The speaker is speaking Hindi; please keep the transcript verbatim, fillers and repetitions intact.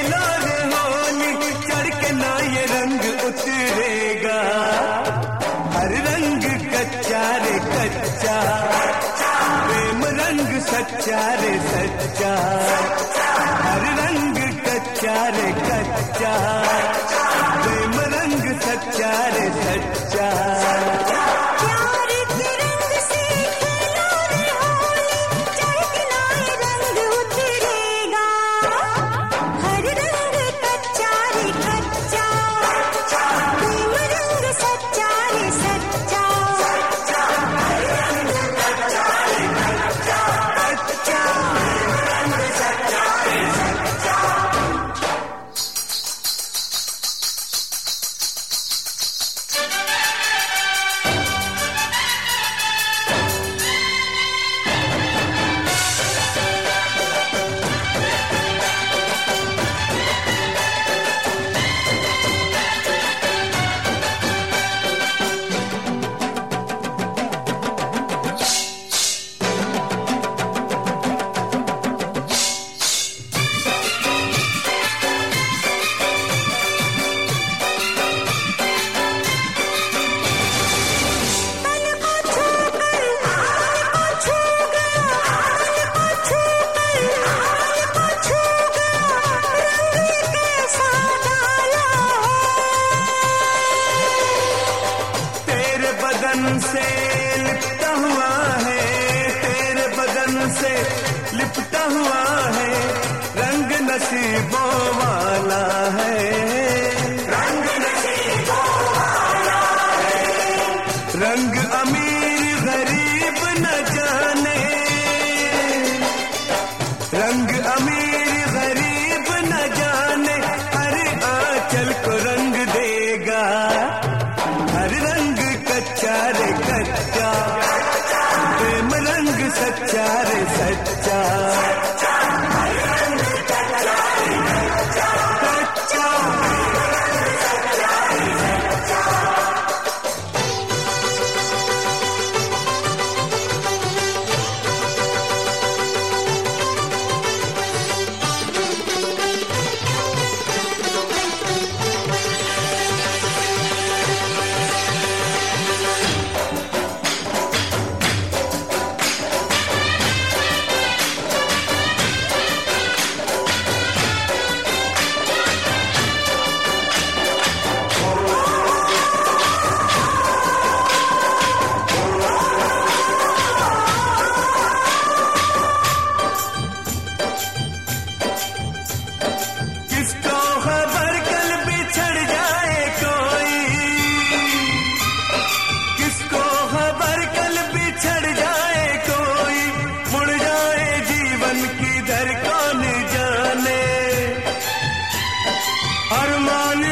खेलो रे होली, चढ़ के ना ये रंग उतरेगा। हर रंग कच्चा रे कच्चा, प्रेम रंग सच्चा रे सच्चा। हर रंग कच्चा रे कच्चा, प्रेम रंग सच्चा रे सच्चा। बदन से लिपटा हुआ है, तेरे बदन से लिपटा हुआ है, रंग नसीबों वाला है। रंग नसीबों वाला है। रंग अमीर गरीब न जाने, रंग अमीर गरीब न जाने, हर आंचल को रंग देगा। हर रंग कच्चा रे कच्चा, प्रेम रंग सच्चा रे सच्चा। हर रंग कच्चा रे कच्चा, कच्चा रंग सच्चा रे सच्चा। अरमान